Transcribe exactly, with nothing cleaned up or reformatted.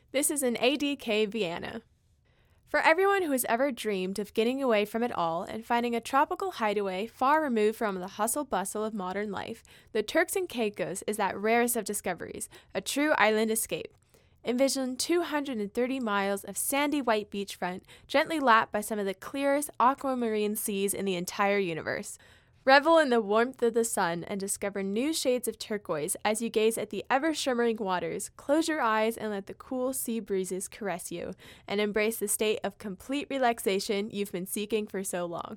This is an A D K Vienna. For everyone who has ever dreamed of getting away from it all and finding a tropical hideaway far removed from the hustle bustle of modern life, the Turks and Caicos is that rarest of discoveries, a true island escape. Envision two hundred thirty miles of sandy white beachfront, gently lapped by some of the clearest aquamarine seas in the entire universe. Revel in the warmth of the sun and discover new shades of turquoise as you gaze at the ever-shimmering waters. Close your eyes and let the cool sea breezes caress you, and embrace the state of complete relaxation you've been seeking for so long.